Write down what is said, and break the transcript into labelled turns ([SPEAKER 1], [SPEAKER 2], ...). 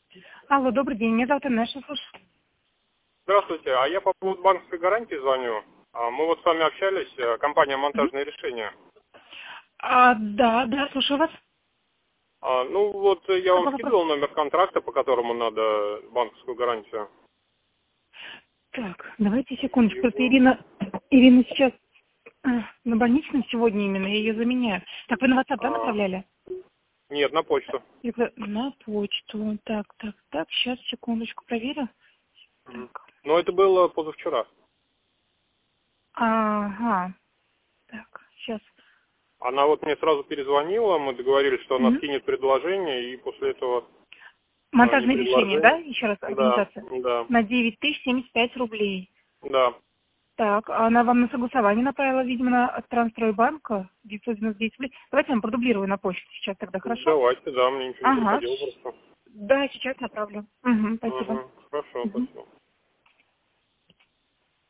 [SPEAKER 1] Алло, добрый день, меня зовут Инесса, слушаю.
[SPEAKER 2] Здравствуйте, а я по поводу банковской гарантии звоню. Мы вот с вами общались, компания «Монтажные решения».
[SPEAKER 1] Да, слушаю вас.
[SPEAKER 2] Ну вот я вам
[SPEAKER 1] Какой вопрос?
[SPEAKER 2] скидывал номер контракта, по которому надо банковскую гарантию.
[SPEAKER 1] Так, давайте секундочку, просто Ирина сейчас на больничном сегодня именно, я ее заменяю. Так, вы на WhatsApp, да,
[SPEAKER 2] А,
[SPEAKER 1] направляли?
[SPEAKER 2] Нет, на почту.
[SPEAKER 1] На почту. Так, сейчас, секундочку, проверю.
[SPEAKER 2] Мгм.
[SPEAKER 1] Так,
[SPEAKER 2] Но это было позавчера.
[SPEAKER 1] ага, так, сейчас.
[SPEAKER 2] Она вот мне сразу перезвонила, мы договорились, что она скинет предложение, и после этого не
[SPEAKER 1] Монтажное решение, да?
[SPEAKER 2] предложение.
[SPEAKER 1] Еще раз,
[SPEAKER 2] Да,
[SPEAKER 1] организация.
[SPEAKER 2] да,
[SPEAKER 1] На 9075 рублей.
[SPEAKER 2] да.
[SPEAKER 1] Так, а она вам на согласование направила, видимо, от Трансстройбанка 999 рублей. Давайте я вам продублирую на почту сейчас тогда, хорошо?
[SPEAKER 2] Давайте, да, мне ничего не
[SPEAKER 1] Ага.
[SPEAKER 2] приходило просто.
[SPEAKER 1] Да, сейчас направлю. Угу, спасибо.
[SPEAKER 2] Хорошо,
[SPEAKER 1] Угу.
[SPEAKER 2] спасибо.